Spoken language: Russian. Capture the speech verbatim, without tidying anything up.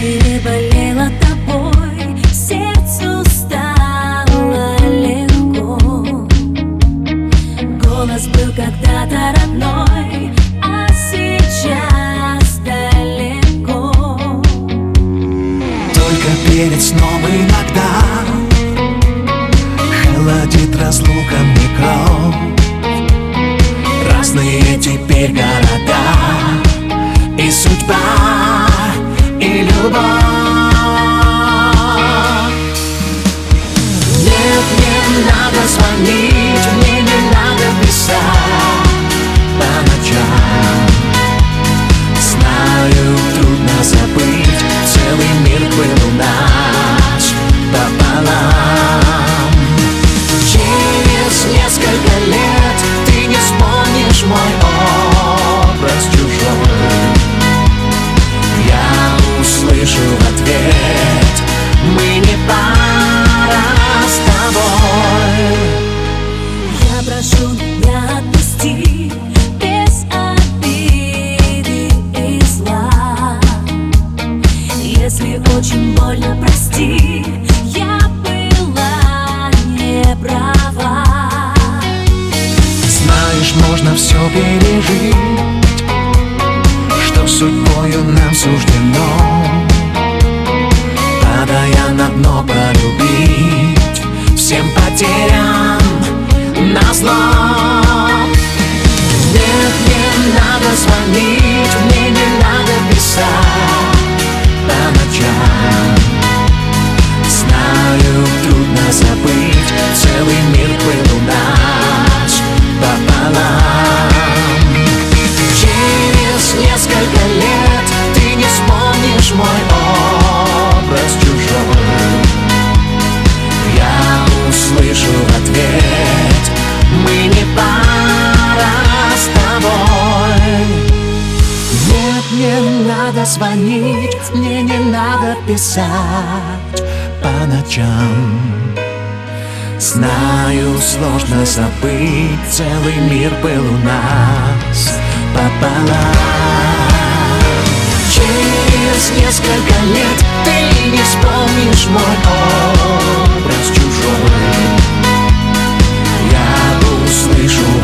переболела тобой, сердцу стало легко. Голос был когда-то родной, а сейчас далеко. Только перед сном иногда холодит разлука мне кровь. Разные теперь города, и судьба, и любовь. Нет, не надо звонить, мне не надо писать по ночам. Знаю, трудно забыть, целый мир был у нас пополам. Через несколько лет ты не вспомнишь мой образ чужой. Я услышу в ответ: мы не пара с тобой. Я прошу меня отпусти без обиды и зла. Если очень больно, прости, я была не права. Знаешь, можно все пережить, что судьбою нам суждено, падая на дно, полюбить всем потерям назло. Нет, не надо звонить, мне не надо писать по ночам. Знаю, трудно забыть, целый мир был у нас пополам. Через несколько лет ты не вспомнишь мой образ чужой. Я услышу в ответ: мы не пара с тобой. Нет, не надо звонить, мне не надо писать по ночам. Знаю, сложно забыть, целый мир был у нас пополам. Через несколько лет ты не вспомнишь мой образ чужой. Я услышу